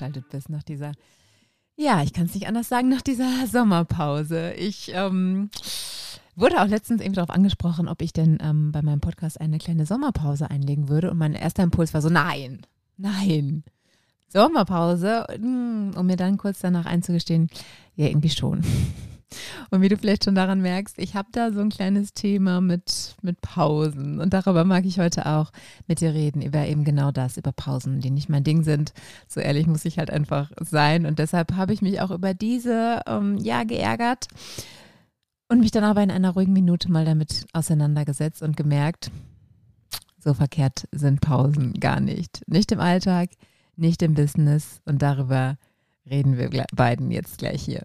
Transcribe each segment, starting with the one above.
eingeschaltet bist nach dieser, ja, ich kann es nicht anders sagen, nach dieser Sommerpause. Ich wurde auch letztens eben darauf angesprochen, ob ich denn bei meinem Podcast eine kleine Sommerpause einlegen würde. Und mein erster Impuls war so, nein, Sommerpause, um mir dann kurz danach einzugestehen, ja, irgendwie schon. Und wie du vielleicht schon daran merkst, ich habe da so ein kleines Thema mit Pausen. Und darüber mag ich heute auch mit dir reden, über eben genau das, über Pausen, die nicht mein Ding sind. So ehrlich muss ich halt einfach sein. Und deshalb habe ich mich auch über diese, geärgert und mich dann aber in einer ruhigen Minute mal damit auseinandergesetzt und gemerkt, so verkehrt sind Pausen gar nicht. Nicht im Alltag, nicht im Business. Und darüber reden wir beiden jetzt gleich hier.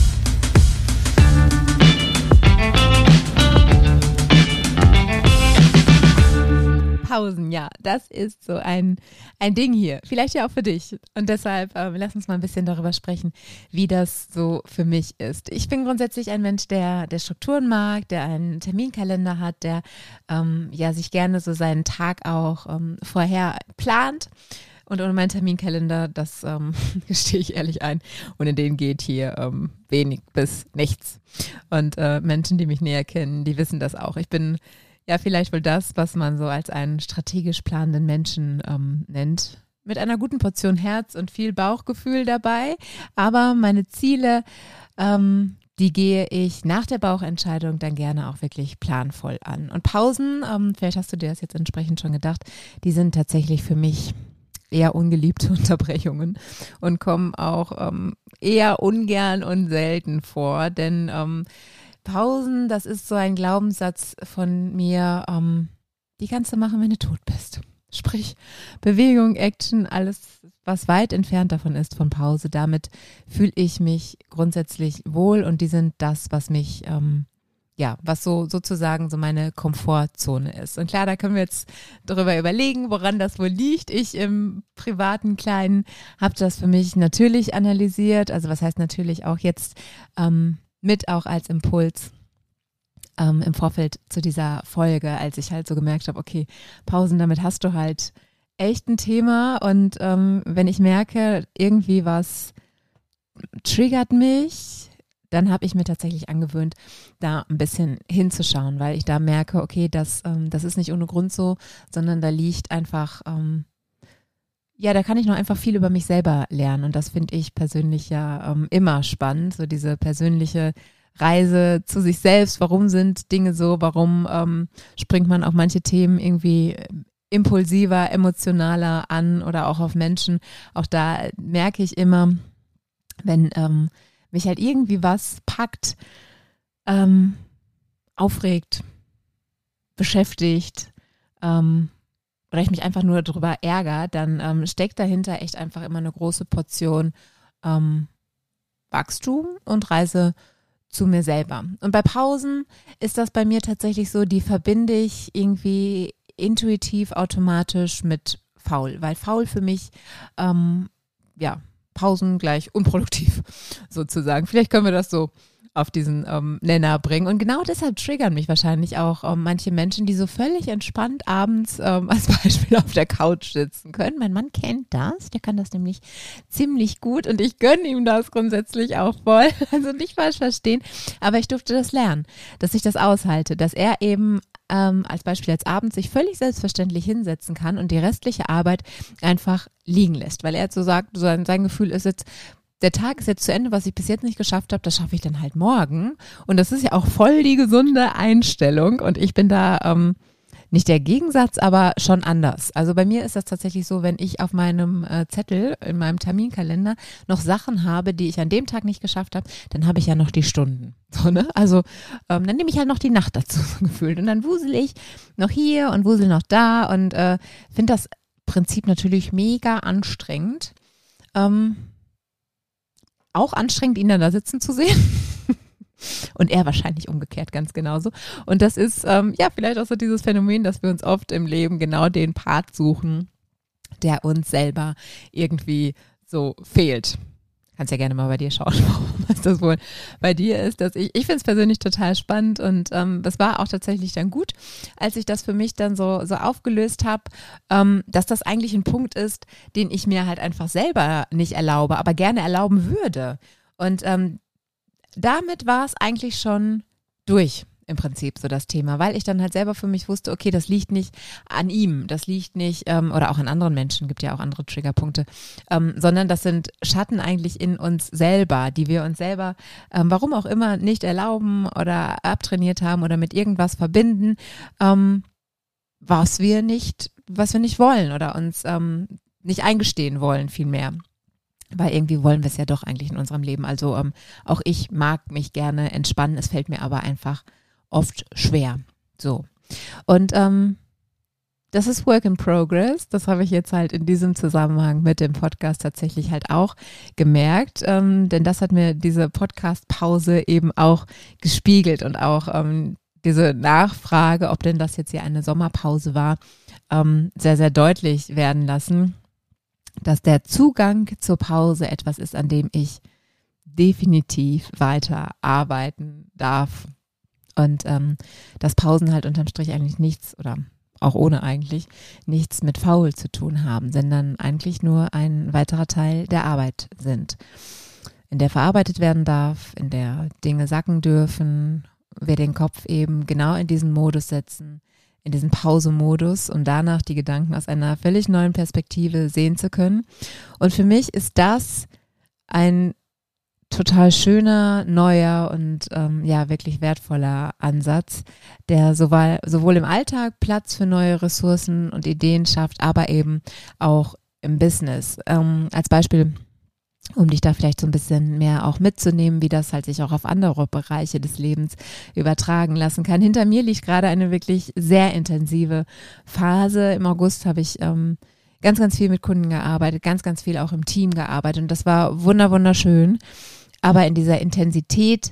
Pausen, ja, das ist so ein Ding hier, vielleicht ja auch für dich und deshalb lass uns mal ein bisschen darüber sprechen, wie das so für mich ist. Ich bin grundsätzlich ein Mensch, der Strukturen mag, der einen Terminkalender hat, der sich gerne so seinen Tag auch vorher plant. Und ohne meinen Terminkalender, das gestehe ich ehrlich ein, ohne den geht hier wenig bis nichts. Und Menschen, die mich näher kennen, die wissen das auch. Ich bin ja vielleicht wohl das, was man so als einen strategisch planenden Menschen nennt. Mit einer guten Portion Herz und viel Bauchgefühl dabei. Aber meine Ziele, die gehe ich nach der Bauchentscheidung dann gerne auch wirklich planvoll an. Und Pausen, vielleicht hast du dir das jetzt entsprechend schon gedacht, die sind tatsächlich für mich eher ungeliebte Unterbrechungen und kommen auch eher ungern und selten vor, denn Pausen, das ist so ein Glaubenssatz von mir, die kannst du machen, wenn du tot bist. Sprich, Bewegung, Action, alles, was weit entfernt davon ist von Pause, damit fühle ich mich grundsätzlich wohl und die sind das, was mich was so sozusagen so meine Komfortzone ist. Und klar, da können wir jetzt darüber überlegen, woran das wohl liegt. Ich im privaten Kleinen habe das für mich natürlich analysiert. Also was heißt natürlich auch jetzt mit auch als Impuls im Vorfeld zu dieser Folge, als ich halt so gemerkt habe, okay, Pausen, damit hast du halt echt ein Thema. Und wenn ich merke, irgendwie was triggert mich, dann habe ich mir tatsächlich angewöhnt, da ein bisschen hinzuschauen, weil ich da merke, okay, das ist nicht ohne Grund so, sondern da liegt einfach, da kann ich noch einfach viel über mich selber lernen und das finde ich persönlich ja immer spannend, so diese persönliche Reise zu sich selbst, warum sind Dinge so, warum springt man auf manche Themen irgendwie impulsiver, emotionaler an oder auch auf Menschen, auch da merke ich immer, wenn mich halt irgendwie was packt, aufregt, beschäftigt oder ich mich einfach nur darüber ärgere, dann steckt dahinter echt einfach immer eine große Portion Wachstum und Reise zu mir selber. Und bei Pausen ist das bei mir tatsächlich so, die verbinde ich irgendwie intuitiv automatisch mit faul, weil faul für mich Pausen gleich unproduktiv sozusagen. Vielleicht können wir das so auf diesen Nenner bringen. Und genau deshalb triggern mich wahrscheinlich auch manche Menschen, die so völlig entspannt abends als Beispiel auf der Couch sitzen können. Mein Mann kennt das, der kann das nämlich ziemlich gut und ich gönne ihm das grundsätzlich auch voll. Also nicht falsch verstehen, aber ich durfte das lernen, dass ich das aushalte, dass er eben als Beispiel jetzt abends sich völlig selbstverständlich hinsetzen kann und die restliche Arbeit einfach liegen lässt, weil er jetzt so sagt, sein Gefühl ist jetzt, der Tag ist jetzt zu Ende, was ich bis jetzt nicht geschafft habe, das schaffe ich dann halt morgen und das ist ja auch voll die gesunde Einstellung und ich bin da nicht der Gegensatz, aber schon anders. Also bei mir ist das tatsächlich so, wenn ich auf meinem Zettel, in meinem Terminkalender noch Sachen habe, die ich an dem Tag nicht geschafft habe, dann habe ich ja noch die Stunden. So, ne? Also dann nehme ich halt noch die Nacht dazu gefühlt und dann wusel ich noch hier und wusel noch da und finde das Prinzip natürlich mega anstrengend. Auch anstrengend, ihn dann da sitzen zu sehen. Und er wahrscheinlich umgekehrt ganz genauso. Und das ist vielleicht auch so dieses Phänomen, dass wir uns oft im Leben genau den Part suchen, der uns selber irgendwie so fehlt. kannst ja gerne mal bei dir schauen, was das wohl bei dir ist. Dass ich finde es persönlich total spannend und das war auch tatsächlich dann gut, als ich das für mich dann so aufgelöst habe, dass das eigentlich ein Punkt ist, den ich mir halt einfach selber nicht erlaube, aber gerne erlauben würde. Und damit war es eigentlich schon durch. Im Prinzip so das Thema, weil ich dann halt selber für mich wusste, okay, das liegt nicht an ihm, das liegt nicht, oder auch an anderen Menschen, gibt ja auch andere Triggerpunkte, sondern das sind Schatten eigentlich in uns selber, die wir uns selber, warum auch immer, nicht erlauben oder abtrainiert haben oder mit irgendwas verbinden, was wir nicht wollen oder uns nicht eingestehen wollen, vielmehr. Weil irgendwie wollen wir es ja doch eigentlich in unserem Leben. Also auch ich mag mich gerne entspannen, es fällt mir aber einfach oft schwer. So. Und das ist Work in Progress. Das habe ich jetzt halt in diesem Zusammenhang mit dem Podcast tatsächlich halt auch gemerkt. Denn das hat mir diese Podcast-Pause eben auch gespiegelt und auch diese Nachfrage, ob denn das jetzt hier eine Sommerpause war, sehr, sehr deutlich werden lassen, dass der Zugang zur Pause etwas ist, an dem ich definitiv weiter arbeiten darf. Und dass Pausen halt unterm Strich eigentlich nichts oder auch ohne eigentlich nichts mit faul zu tun haben, sondern eigentlich nur ein weiterer Teil der Arbeit sind, in der verarbeitet werden darf, in der Dinge sacken dürfen, wir den Kopf eben genau in diesen Modus setzen, in diesen Pause-Modus, um danach die Gedanken aus einer völlig neuen Perspektive sehen zu können. Und für mich ist das ein total schöner, neuer und wirklich wertvoller Ansatz, der sowohl im Alltag Platz für neue Ressourcen und Ideen schafft, aber eben auch im Business. Als Beispiel, um dich da vielleicht so ein bisschen mehr auch mitzunehmen, wie das halt sich auch auf andere Bereiche des Lebens übertragen lassen kann. Hinter mir liegt gerade eine wirklich sehr intensive Phase. Im August habe ich ganz, ganz viel mit Kunden gearbeitet, ganz, ganz viel auch im Team gearbeitet und das war wunderschön. Aber in dieser Intensität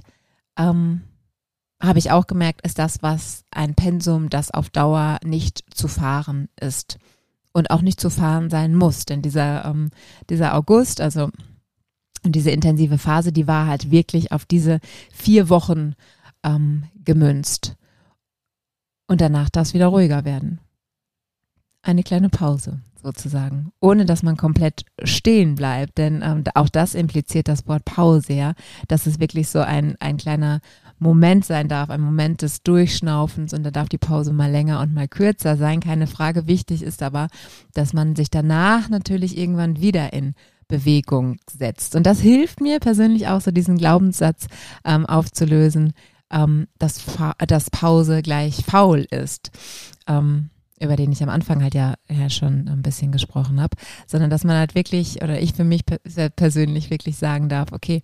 habe ich auch gemerkt, ist das ein Pensum, das auf Dauer nicht zu fahren ist und auch nicht zu fahren sein muss. Denn dieser August, also diese intensive Phase, die war halt wirklich auf diese 4 Wochen gemünzt. Und danach darf es wieder ruhiger werden. Eine kleine Pause sozusagen, ohne dass man komplett stehen bleibt, denn auch das impliziert das Wort Pause, ja, dass es wirklich so ein kleiner Moment sein darf, ein Moment des Durchschnaufens und da darf die Pause mal länger und mal kürzer sein, keine Frage. Wichtig ist aber, dass man sich danach natürlich irgendwann wieder in Bewegung setzt und das hilft mir persönlich auch so, diesen Glaubenssatz aufzulösen, dass Pause gleich faul ist. Über den ich am Anfang halt ja schon ein bisschen gesprochen habe, sondern dass man halt wirklich, oder ich für mich persönlich wirklich sagen darf, okay,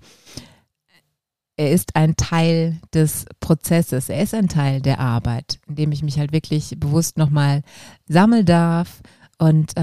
er ist ein Teil des Prozesses, er ist ein Teil der Arbeit, in dem ich mich halt wirklich bewusst nochmal sammeln darf und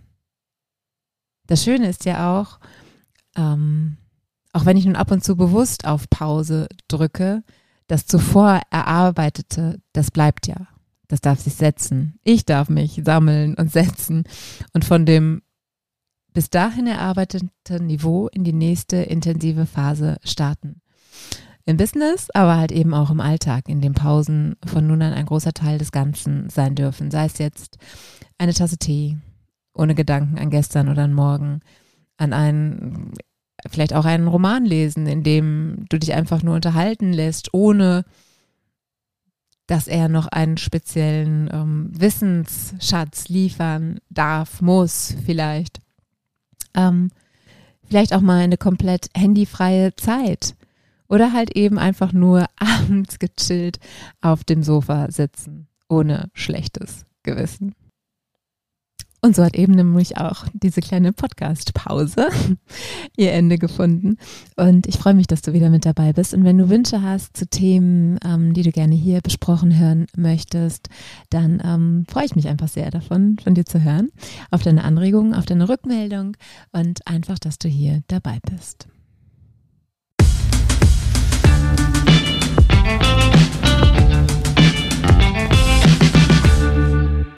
das Schöne ist ja auch wenn ich nun ab und zu bewusst auf Pause drücke, das zuvor Erarbeitete, das bleibt ja. Das darf sich setzen. Ich darf mich sammeln und setzen und von dem bis dahin erarbeiteten Niveau in die nächste intensive Phase starten. Im Business, aber halt eben auch im Alltag, in den Pausen von nun an ein großer Teil des Ganzen sein dürfen. Sei es jetzt eine Tasse Tee, ohne Gedanken an gestern oder an morgen, vielleicht auch einen Roman lesen, in dem du dich einfach nur unterhalten lässt, ohne dass er noch einen speziellen Wissensschatz liefern darf, muss vielleicht. Vielleicht auch mal eine komplett handyfreie Zeit oder halt eben einfach nur abends gechillt auf dem Sofa sitzen, ohne schlechtes Gewissen. Und so hat eben nämlich auch diese kleine Podcast-Pause ihr Ende gefunden. Und ich freue mich, dass du wieder mit dabei bist. Und wenn du Wünsche hast zu Themen, die du gerne hier besprochen hören möchtest, dann freue ich mich einfach sehr davon, von dir zu hören, auf deine Anregungen, auf deine Rückmeldung und einfach, dass du hier dabei bist.